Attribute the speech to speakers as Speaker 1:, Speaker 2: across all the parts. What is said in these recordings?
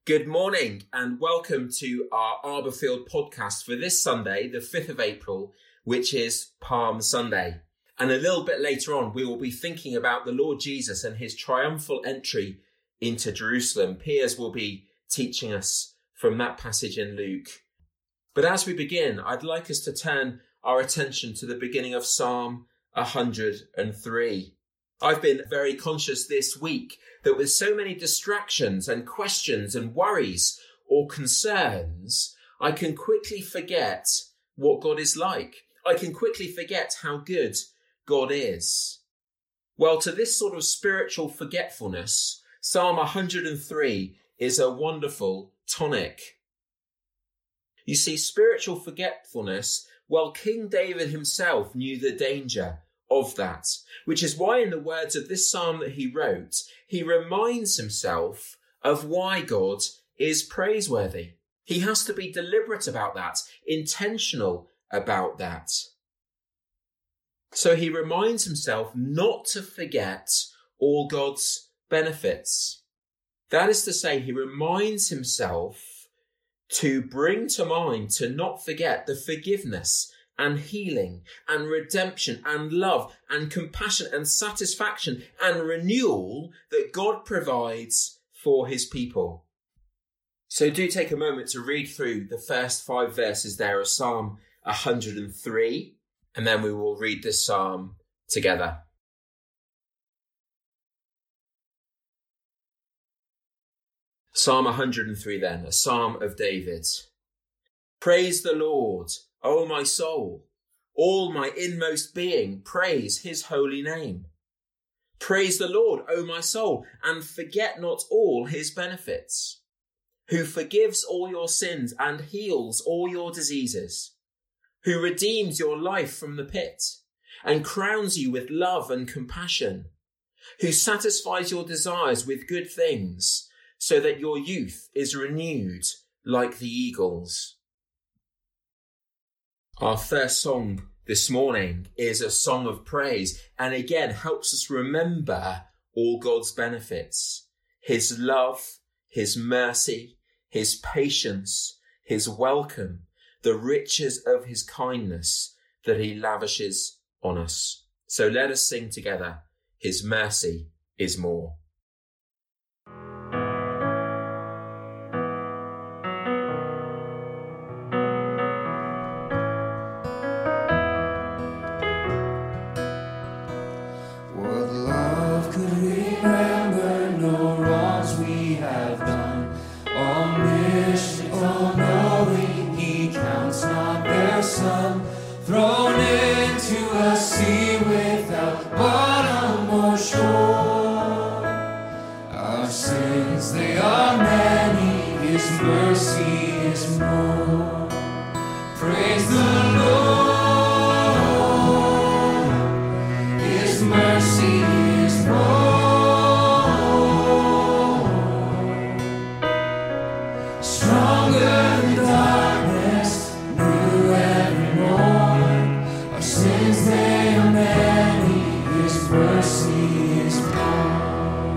Speaker 1: Good morning and welcome to our Arborfield podcast for this Sunday, the 5th of April, which is Palm Sunday. And a little bit later on, we will be thinking about the Lord Jesus and his triumphal entry into Jerusalem. Piers will be teaching us from that passage in Luke. But as we begin, I'd like us to turn our attention to the beginning of Psalm 103. I've been very conscious this week that with so many distractions and questions and worries or concerns, I can quickly forget what God is like. I can quickly forget how good God is. Well, to this sort of spiritual forgetfulness, Psalm 103 is a wonderful tonic. You see, spiritual forgetfulness, well, King David himself knew the danger of that, which is why in the words of this psalm that he wrote, he reminds himself of why God is praiseworthy. He has to be deliberate about that, intentional about that. So he reminds himself not to forget all God's benefits. That is to say, he reminds himself to bring to mind, to not forget the forgiveness and healing and redemption and love and compassion and satisfaction and renewal that God provides for his people. So do take a moment to read through the first 5 verses there of Psalm 103, and then we will read this psalm together. Psalm 103 then, a psalm of David. Praise the Lord, O my soul, all my inmost being, praise his holy name. Praise the Lord, O my soul, and forget not all his benefits, who forgives all your sins and heals all your diseases, who redeems your life from the pit and crowns you with love and compassion, who satisfies your desires with good things so that your youth is renewed like the eagles. Our first song this morning is a song of praise and again helps us remember all God's benefits, his love, his mercy, his patience, his welcome, the riches of his kindness that he lavishes on us. So let us sing together, his mercy is more.
Speaker 2: Thrown into a sea without bottom or shore. Our sins, they are many, his mercy is more. Praise the Lord, his mercy is more. Stronger than darkness, new every morn. Our sins, they are many, his mercy is more.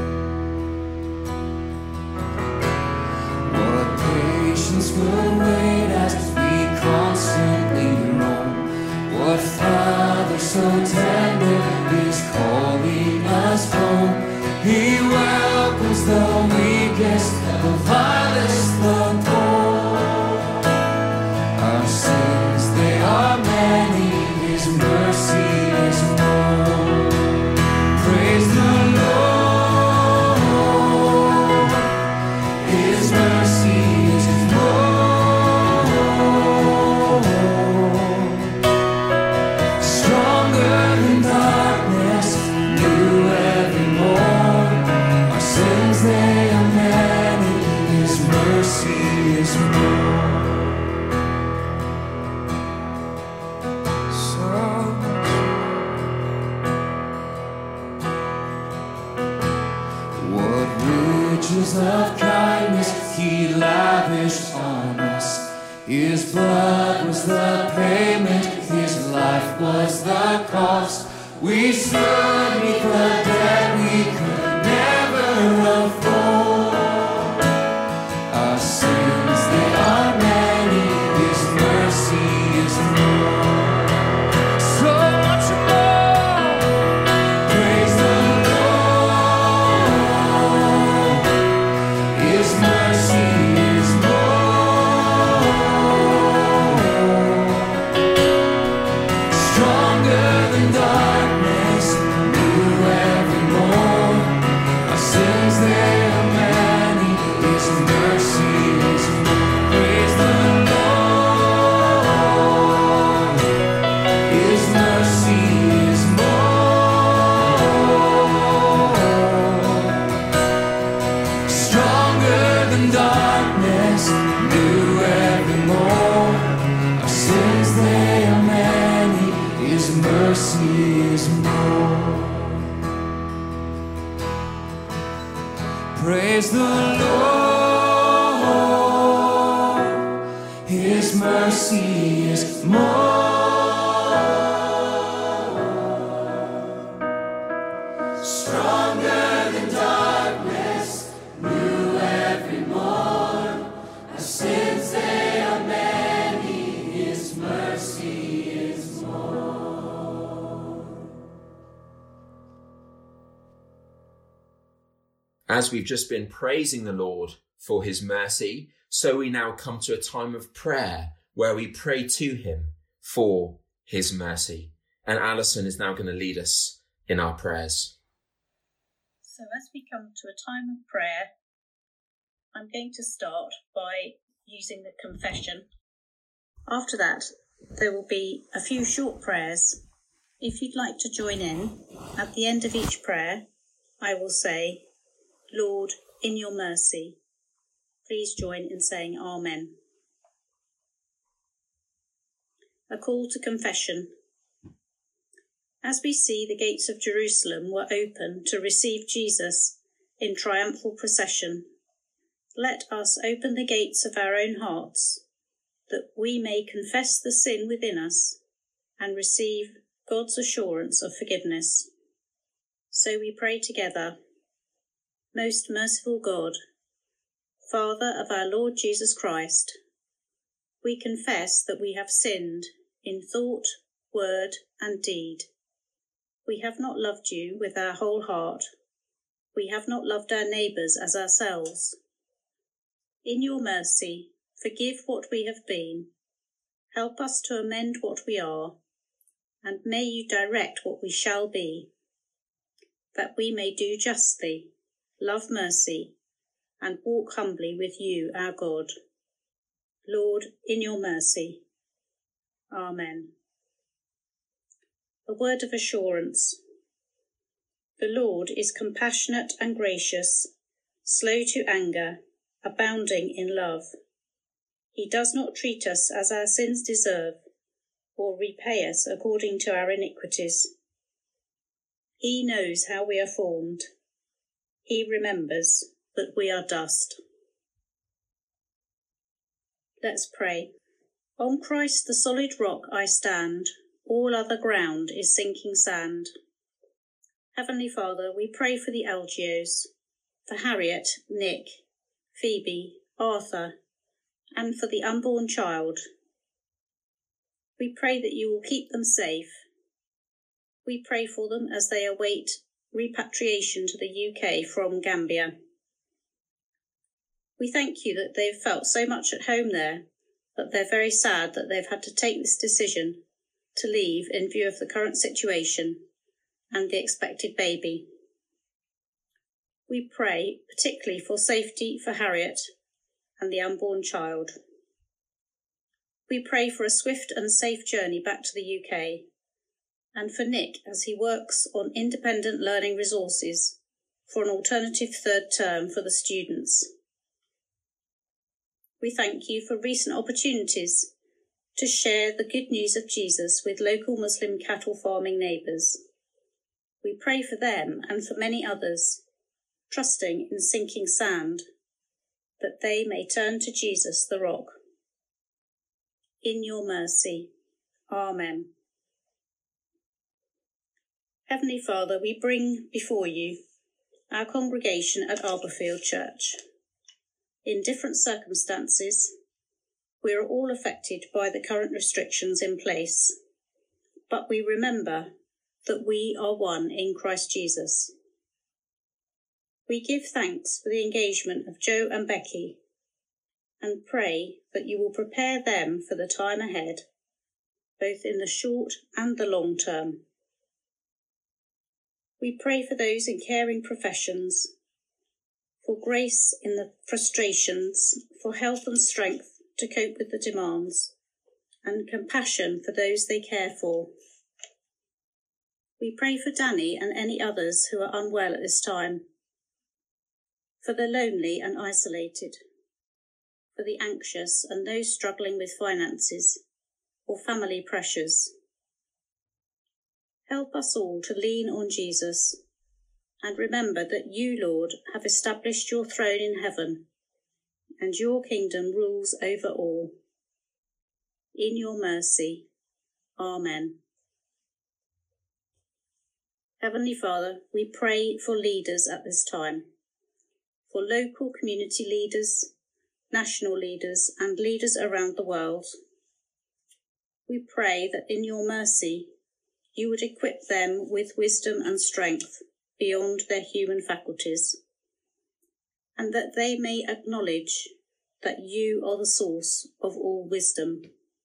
Speaker 2: What patience could wait as we constantly roam. What Father so tender is calling us home. He welcomes the weakest, the vilest, the poor. Our sins, they are many, his mercy is more. Praise the Lord, his mercy is more. Stronger than darkness, new every morn. Our sins, they are many, his mercy is more. What riches of kindness he lavished on us. His blood was the payment, his life was the cost. We stood beneath the debt we could never afford. in darkness, new evermore. Our sins, they are many, His mercy is more. Praise the Lord, His mercy is more. Stronger than darkness, new every morn. Our sins, they are many, His mercy is more.
Speaker 1: As we've just been praising the Lord for His mercy, so we now come to a time of prayer where we pray to Him for His mercy. And Alison is now going to lead us in our prayers.
Speaker 3: So as we come to a time of prayer, I'm going to start by using the confession. After that, there will be a few short prayers. If you'd like to join in, at the end of each prayer, I will say, Lord, in your mercy. Please join in saying Amen. A call to confession. As we see the gates of Jerusalem were open to receive Jesus in triumphal procession, let us open the gates of our own hearts, that we may confess the sin within us and receive God's assurance of forgiveness. So we pray together. Most merciful God, Father of our Lord Jesus Christ, we confess that we have sinned in thought, word, and deed. We have not loved you with our whole heart. We have not loved our neighbours as ourselves. In your mercy, forgive what we have been. Help us to amend what we are, and may you direct what we shall be, that we may do justly, love mercy, and walk humbly with you, our God. Lord, in your mercy. Amen. A word of assurance. The Lord is compassionate and gracious, slow to anger, abounding in love. He does not treat us as our sins deserve, or repay us according to our iniquities. He knows how we are formed. He remembers that we are dust. Let's pray. On Christ the solid rock I stand, all other ground is sinking sand. Heavenly Father, we pray for the Algios, for Harriet, Nick, Phoebe, Arthur, and for the unborn child. We pray that you will keep them safe. We pray for them as they await repatriation to the UK from Gambia. We thank you that they've felt so much at home there, but they're very sad that they've had to take this decision to leave in view of the current situation and the expected baby. We pray particularly for safety for Harriet and the unborn child. We pray for a swift and safe journey back to the UK, and for Nick as he works on independent learning resources for an alternative third term for the students. We thank you for recent opportunities to share the good news of Jesus with local Muslim cattle farming neighbours. We pray for them and for many others, trusting in sinking sand, that they may turn to Jesus the rock. In your mercy. Amen. Heavenly Father, we bring before you our congregation at Arborfield Church. In different circumstances, we are all affected by the current restrictions in place, but we remember that we are one in Christ Jesus. We give thanks for the engagement of Joe and Becky and pray that you will prepare them for the time ahead, both in the short and the long term. We pray for those in caring professions, for grace in the frustrations, for health and strength to cope with the demands, and compassion for those they care for. We pray for Danny and any others who are unwell at this time, for the lonely and isolated, for the anxious and those struggling with finances or family pressures. Help us all to lean on Jesus and remember that you, Lord, have established your throne in heaven and your kingdom rules over all. In your mercy. Amen. Heavenly Father, we pray for leaders at this time, for local community leaders, national leaders, and leaders around the world. We pray that in your mercy, you would equip them with wisdom and strength beyond their human faculties, and that they may acknowledge that you are the source of all wisdom.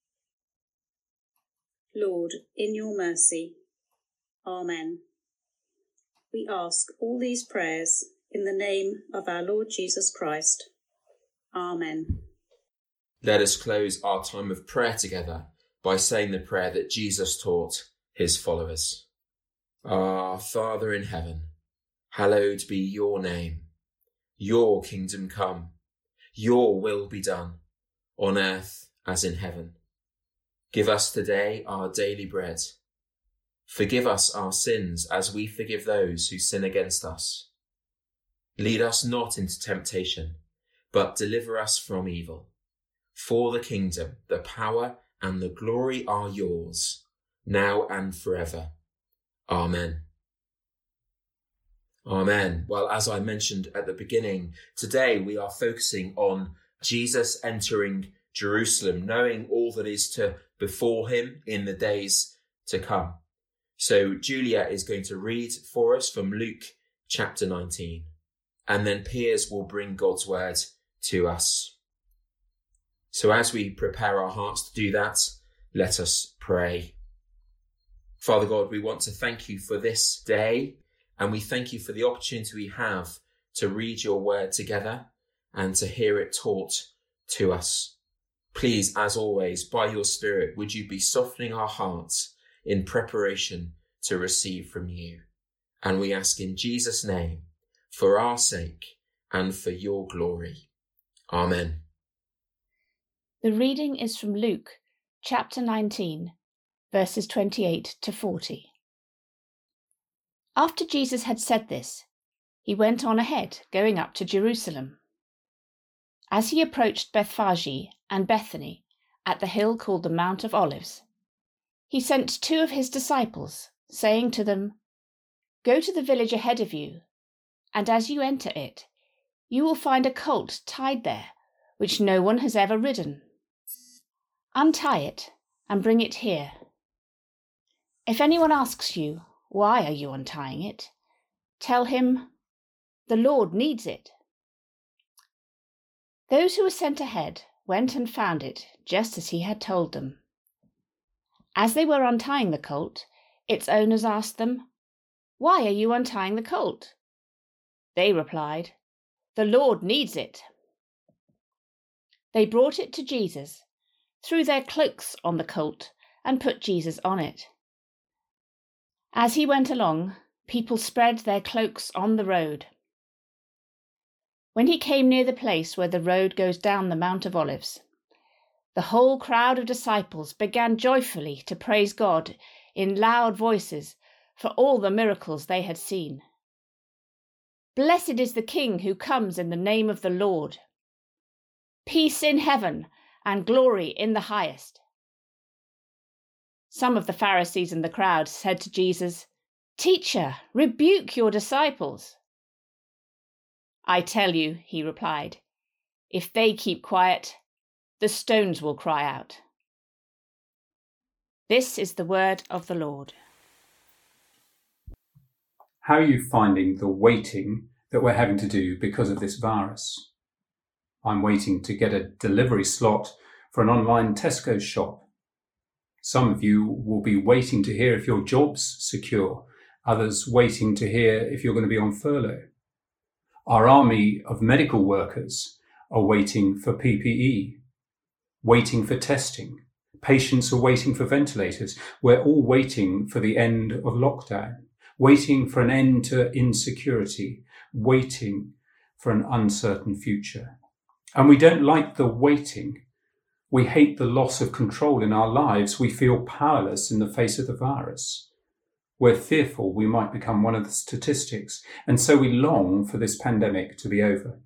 Speaker 3: Lord, in your mercy. Amen. We ask all these prayers in the name of our Lord Jesus Christ. Amen.
Speaker 1: Let us close our time of prayer together by saying the prayer that Jesus taught his followers. Our Father in heaven, hallowed be your name. Your kingdom come, your will be done, on earth as in heaven. Give us today our daily bread. Forgive us our sins as we forgive those who sin against us. Lead us not into temptation, but deliver us from evil. For the kingdom, the power, and the glory are yours, now and forever. Amen. Amen. Well, as I mentioned at the beginning, today we are focusing on Jesus entering Jerusalem, knowing all that is to befall him in the days to come. So Julia is going to read for us from Luke chapter 19, and then Piers will bring God's word to us. So as we prepare our hearts to do that, let us pray. Father God, we want to thank you for this day, and we thank you for the opportunity we have to read your word together and to hear it taught to us. Please, as always, by your Spirit, would you be softening our hearts in preparation to receive from you. And we ask in Jesus' name, for our sake and for your glory. Amen.
Speaker 4: The reading is from Luke chapter 19, verses 28 to 40. After Jesus had said this, he went on ahead, going up to Jerusalem. As he approached Bethphage and Bethany at the hill called the Mount of Olives, he sent 2 of his disciples, saying to them, "Go to the village ahead of you, and as you enter it, you will find a colt tied there, which no one has ever ridden. Untie it and bring it here. If anyone asks you, 'Why are you untying it?' tell him, 'The Lord needs it.'" Those who were sent ahead went and found it just as he had told them. As they were untying the colt, its owners asked them, "Why are you untying the colt?" They replied, "The Lord needs it." They brought it to Jesus, threw their cloaks on the colt, and put Jesus on it. As he went along, people spread their cloaks on the road. When he came near the place where the road goes down the Mount of Olives, the whole crowd of disciples began joyfully to praise God in loud voices for all the miracles they had seen. "Blessed is the King who comes in the name of the Lord. Peace in heaven and glory in the highest." Some of the Pharisees in the crowd said to Jesus, "Teacher, rebuke your disciples." "I tell you," he replied, "if they keep quiet, the stones will cry out." This is the word of the Lord.
Speaker 5: How are you finding the waiting that we're having to do because of this virus? I'm waiting to get a delivery slot for an online Tesco shop. Some of you will be waiting to hear if your job's secure, others waiting to hear if you're going to be on furlough. Our army of medical workers are waiting for PPE, waiting for testing. Patients are waiting for ventilators. We're all waiting for the end of lockdown, waiting for an end to insecurity, waiting for an uncertain future. And we don't like the waiting. We hate the loss of control in our lives. We feel powerless in the face of the virus. We're fearful we might become one of the statistics, and so we long for this pandemic to be over.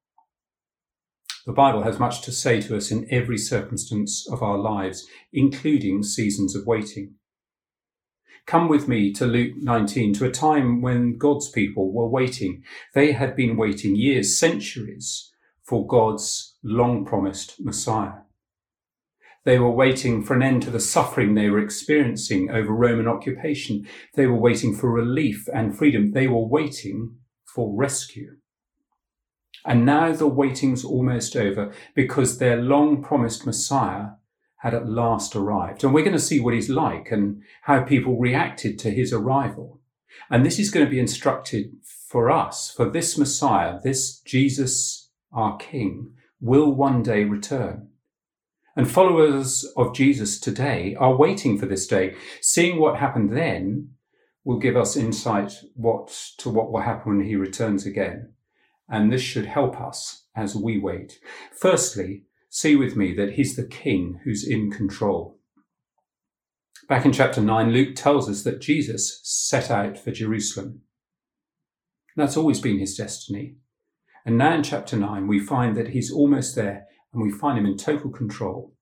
Speaker 5: The Bible has much to say to us in every circumstance of our lives, including seasons of waiting. Come with me to Luke 19, to a time when God's people were waiting. They had been waiting years, centuries, for God's long-promised Messiah. They were waiting for an end to the suffering they were experiencing over Roman occupation. They were waiting for relief and freedom. They were waiting for rescue. And now the waiting's almost over because their long-promised Messiah had at last arrived. And we're going to see what he's like and how people reacted to his arrival. And this is going to be instructed for us, for this Messiah, this Jesus, our King, will one day return. And followers of Jesus today are waiting for this day. Seeing what happened then will give us insight to what will happen when he returns again. And this should help us as we wait. Firstly, see with me that he's the King who's in control. Back in chapter 9, Luke tells us that Jesus set out for Jerusalem. That's always been his destiny. And now in chapter 9, we find that he's almost there, and we find him in total control.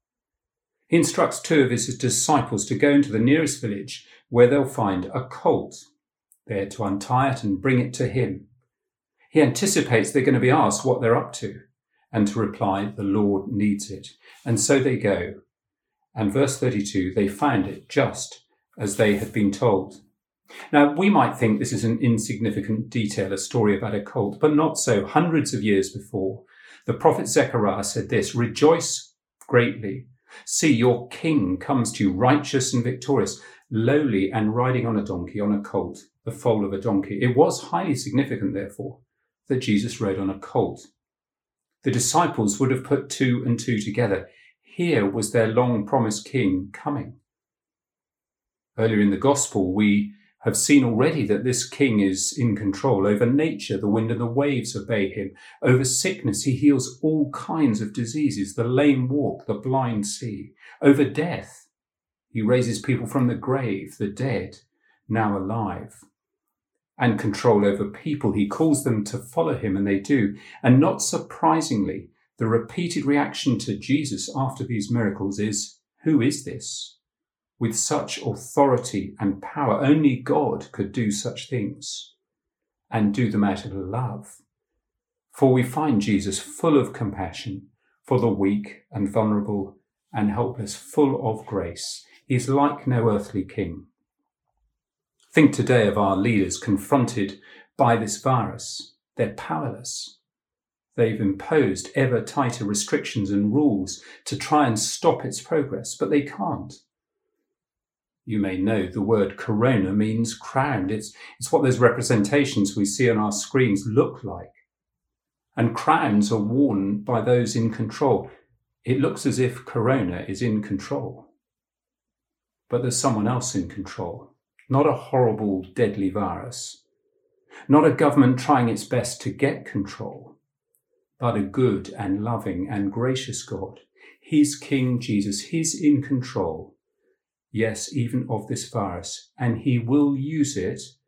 Speaker 5: He instructs 2 of his disciples to go into the nearest village where they'll find a colt. They're to untie it and bring it to him. He anticipates they're going to be asked what they're up to, and to reply, the Lord needs it. And so they go. And verse 32, they found it just as they had been told. Now, we might think this is an insignificant detail, a story about a colt, but not so. Hundreds of years before, the prophet Zechariah said this, "Rejoice greatly. See, your king comes to you, righteous and victorious, lowly and riding on a donkey, on a colt, the foal of a donkey." It was highly significant, therefore, that Jesus rode on a colt. The disciples would have put 2 and 2 together. Here was their long-promised king coming. Earlier in the gospel, we have seen already that this king is in control over nature. The wind and the waves obey him. Over sickness, he heals all kinds of diseases. The lame walk, the blind see. Over death, he raises people from the grave, the dead, now alive. And control over people, he calls them to follow him, and they do. And not surprisingly, the repeated reaction to Jesus after these miracles is, who is this? With such authority and power, only God could do such things, and do them out of love. For we find Jesus full of compassion for the weak and vulnerable and helpless, full of grace. He is like no earthly king. Think today of our leaders confronted by this virus. They're powerless. They've imposed ever tighter restrictions and rules to try and stop its progress, but they can't. You may know the word corona means crowned. It's what those representations we see on our screens look like. And crowns are worn by those in control. It looks as if corona is in control. But there's someone else in control. Not a horrible, deadly virus. Not a government trying its best to get control. But a good and loving and gracious God. He's King Jesus. He's in control. Yes, even of this virus, and he will use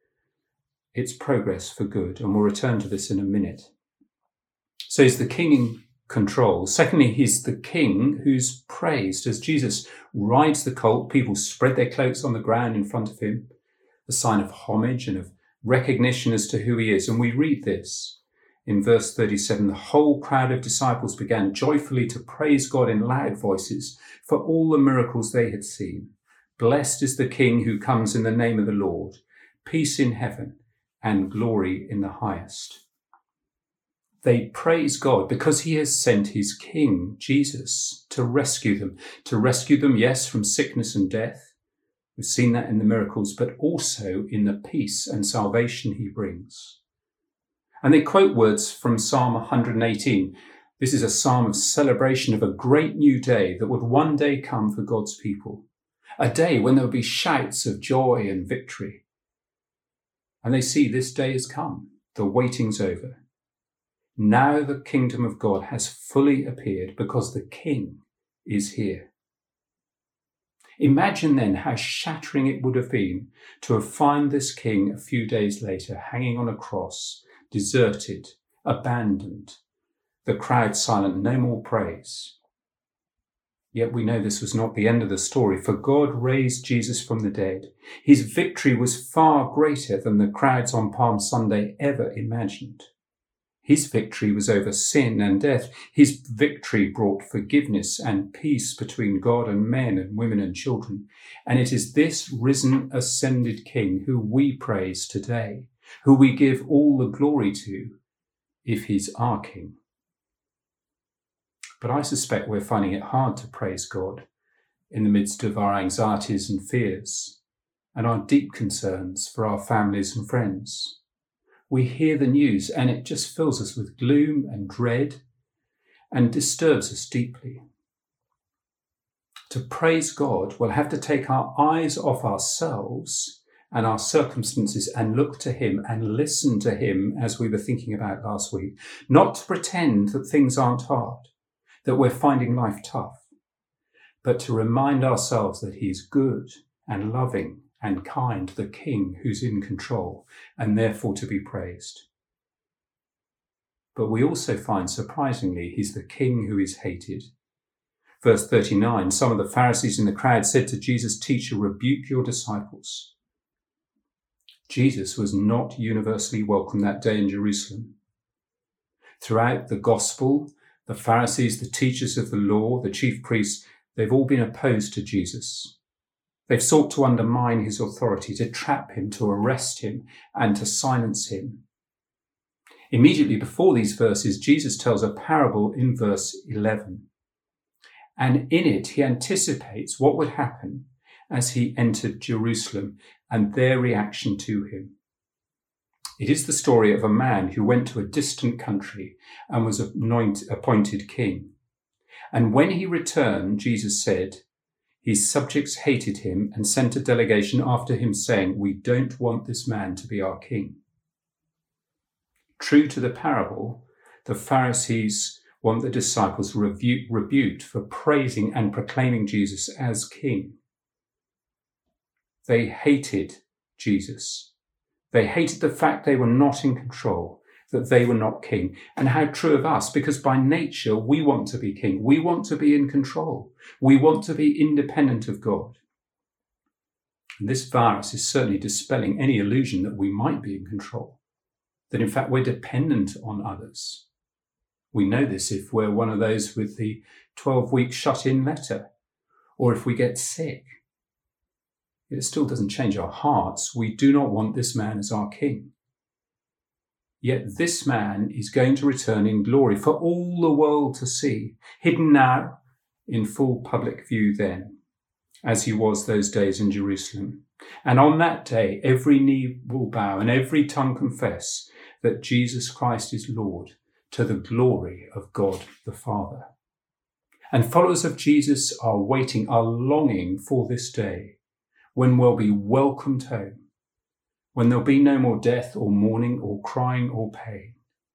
Speaker 5: its progress for good, and we'll return to this in a minute. So he's the king in control. Secondly, he's the king who's praised. As Jesus rides the colt, people spread their cloaks on the ground in front of him, a sign of homage and of recognition as to who he is. And we read this in verse 37, the whole crowd of disciples began joyfully to praise God in loud voices for all the miracles they had seen. Blessed is the King who comes in the name of the Lord, peace in heaven and glory in the highest. They praise God because he has sent his King, Jesus, to rescue them. To rescue them, yes, from sickness and death. We've seen that in the miracles, but also in the peace and salvation he brings. And they quote words from Psalm 118. This is a psalm of celebration of a great new day that would one day come for God's people. A day when there will be shouts of joy and victory. And they see this day has come. The waiting's over. Now the kingdom of God has fully appeared because the King is here. Imagine then how shattering it would have been to have found this king a few days later hanging on a cross, deserted, abandoned, the crowd silent, no more praise. Yet we know this was not the end of the story, for God raised Jesus from the dead. His victory was far greater than the crowds on Palm Sunday ever imagined. His victory was over sin and death. His victory brought forgiveness and peace between God and men and women and children. And it is this risen, ascended King who we praise today, who we give all the glory to, if he's our King. But I suspect we're finding it hard to praise God in the midst of our anxieties and fears and our deep concerns for our families and friends. We hear the news and it just fills us with gloom and dread and disturbs us deeply. To praise God, we'll have to take our eyes off ourselves and our circumstances and look to him and listen to him, as we were thinking about last week, not to pretend that things aren't hard, that we're finding life tough, but to remind ourselves that he's good and loving and kind, the King who's in control, and therefore to be praised. But we also find, surprisingly, he's the King who is hated. Verse 39, some of the Pharisees in the crowd said to Jesus, "Teacher, rebuke your disciples." Jesus was not universally welcome that day in Jerusalem. Throughout the gospel, the Pharisees, the teachers of the law, the chief priests, they've all been opposed to Jesus. They've sought to undermine his authority, to trap him, to arrest him, and to silence him. Immediately before these verses, Jesus tells a parable in verse 11. And in it, he anticipates what would happen as he entered Jerusalem and their reaction to him. It is the story of a man who went to a distant country and was appointed king. And when he returned, Jesus said, his subjects hated him and sent a delegation after him saying, "We don't want this man to be our king." True to the parable, the Pharisees want the disciples rebuked for praising and proclaiming Jesus as king. They hated Jesus. They hated the fact they were not in control, that they were not king. And how true of us, because by nature we want to be king. We want to be in control. We want to be independent of God. And this virus is certainly dispelling any illusion that we might be in control, that in fact we're dependent on others. We know this if we're one of those with the 12-week shut-in letter, or if we get sick. It still doesn't change our hearts. We do not want this man as our king. Yet this man is going to return in glory for all the world to see, hidden now, in full public view then, as he was those days in Jerusalem. And on that day, every knee will bow and every tongue confess that Jesus Christ is Lord, to the glory of God the Father. And followers of Jesus are waiting, are longing for this day when we'll be welcomed home, when there'll be no more death or mourning or crying or pain.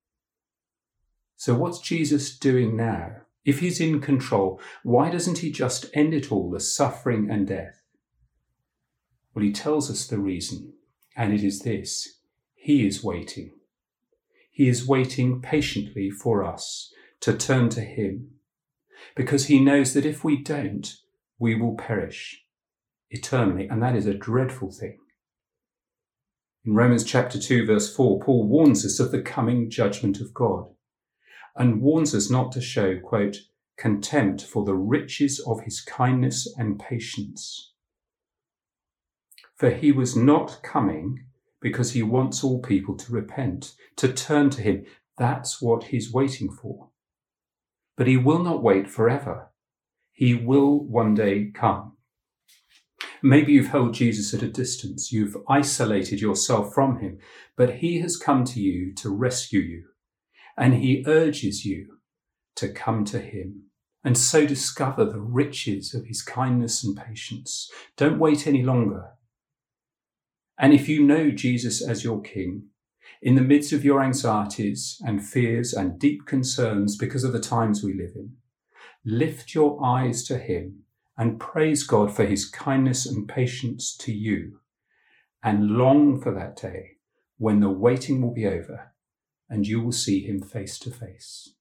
Speaker 5: So what's Jesus doing now? If he's in control, why doesn't he just end it all, the suffering and death? Well, he tells us the reason, and it is this: he is waiting. He is waiting patiently for us to turn to him, because he knows that if we don't, we will perish eternally, and that is a dreadful thing. In Romans chapter 2, verse 4, Paul warns us of the coming judgment of God and warns us not to show, quote, contempt for the riches of his kindness and patience. For he was not coming because he wants all people to repent, to turn to him. That's what he's waiting for. But he will not wait forever. He will one day come. Maybe you've held Jesus at a distance. You've isolated yourself from him, but he has come to you to rescue you, and he urges you to come to him and so discover the riches of his kindness and patience. Don't wait any longer. And if you know Jesus as your King, In the midst of your anxieties and fears and deep concerns because of the times we live in, lift your eyes to him and praise God for his kindness and patience to you, and long for that day when the waiting will be over and you will see him face to face.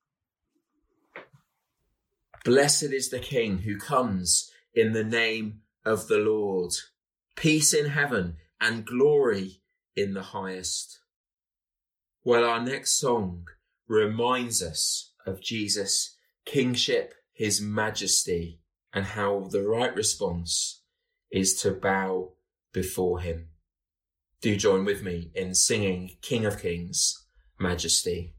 Speaker 1: Blessed is the King who comes in the name of the Lord. Peace in heaven and glory in the highest. Well, our next song reminds us of Jesus' kingship, his majesty, and how the right response is to bow before him. Do join with me in singing King of Kings, Majesty.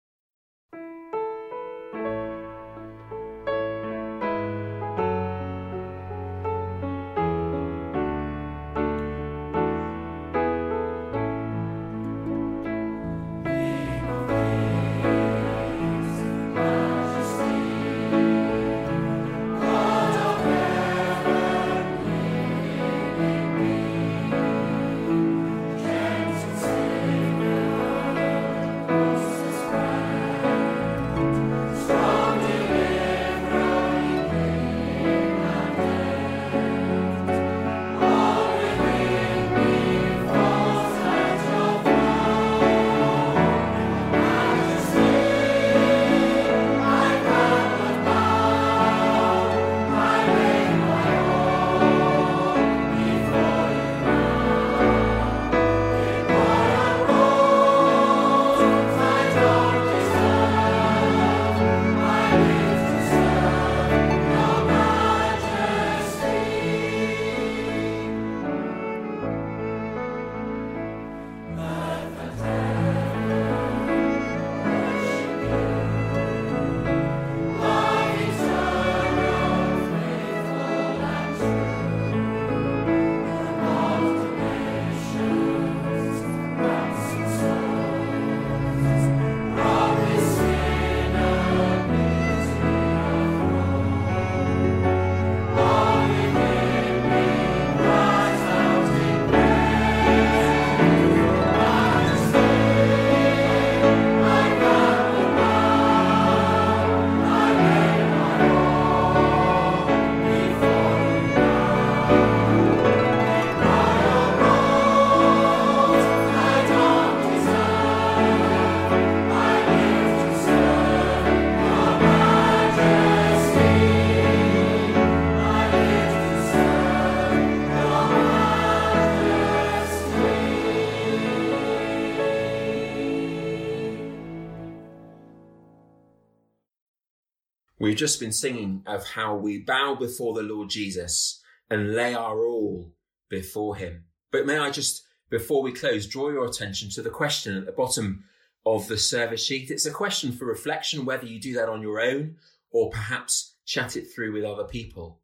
Speaker 1: We've just been singing of how we bow before the Lord Jesus and lay our all before him. But may I just, before we close, draw your attention to the question at the bottom of the service sheet. It's a question for reflection, whether you do that on your own or perhaps chat it through with other people.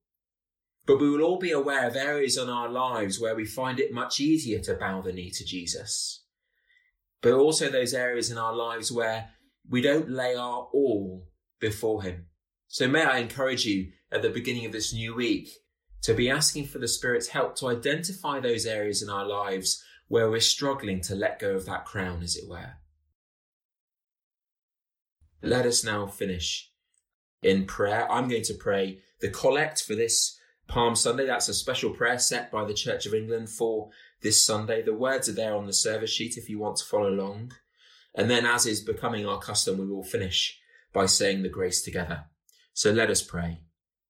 Speaker 1: But we will all be aware of areas in our lives where we find it much easier to bow the knee to Jesus. But also those areas in our lives where we don't lay our all before him. So may I encourage you at the beginning of this new week to be asking for the Spirit's help to identify those areas in our lives where we're struggling to let go of that crown, as it were. Let us now finish in prayer. I'm going to pray the collect for this Palm Sunday. That's a special prayer set by the Church of England for this Sunday. The words are there on the service sheet if you want to follow along. And then, as is becoming our custom, we will finish by saying the grace together. So let us pray.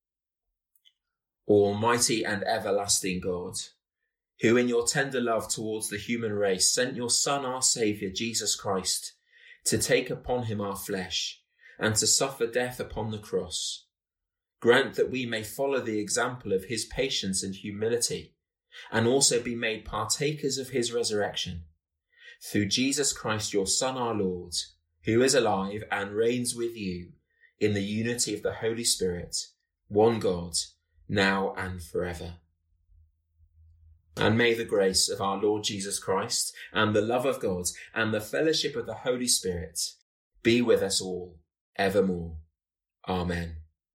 Speaker 1: Almighty and everlasting God, who in your tender love towards the human race sent your Son, our Saviour, Jesus Christ, to take upon him our flesh and to suffer death upon the cross, grant that we may follow the example of his patience and humility, and also be made partakers of his resurrection. Through Jesus Christ, your Son, our Lord, who is alive and reigns with you in the unity of the Holy Spirit, one God, now and forever. And may the grace of our Lord Jesus Christ and the love of God and the fellowship of the Holy Spirit be with us all evermore. Amen.